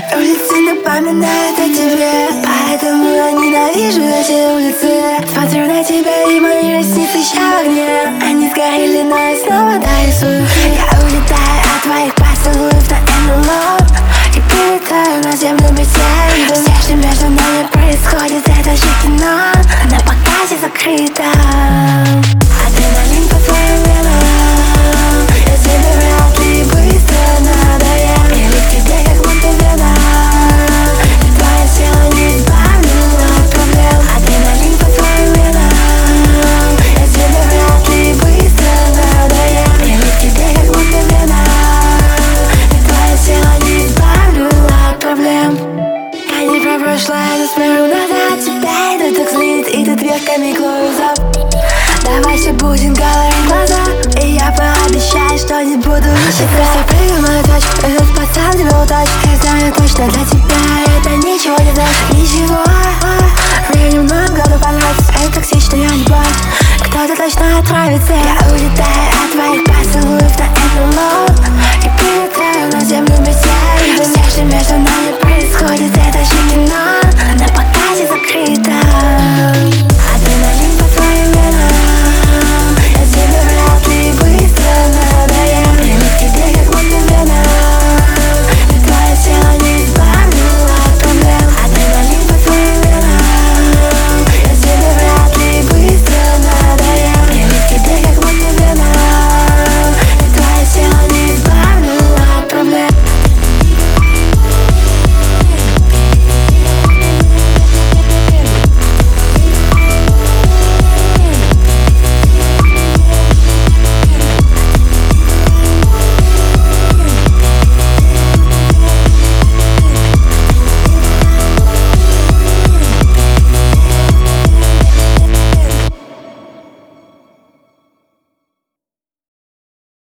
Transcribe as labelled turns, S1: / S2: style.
S1: Улицы напоминают о тебе, поэтому я ненавижу эти улицы. Смотрю на тебя, и мои ресницы еще в огне. Они сгорели, но я снова дорисую. Я улетаю от твоих поцелуев на НЛО и прилетаю на землю без тебя. Все, что между нами происходит, это же кино, на показе закрыто. Адреналин по твоим венам, я тебе вряд ли быстро надоем. И ведь тебе как будто вена, и твое тело не избавлено от проблем. Адреналин по твоим венам, я тебе вряд ли быстро надоем. И ведь тебе как будто вена, и твое тело не избавлено от проблем. Я не про прошлое, но смотрю назад. Тебя это так злит, и ты дверками клоузап. Давайте будем говорить глаза, и я пообещаю, что не буду считать. Просто прыгай, мою точку, этот пацан тебе удачи. Я знаю точно для тебя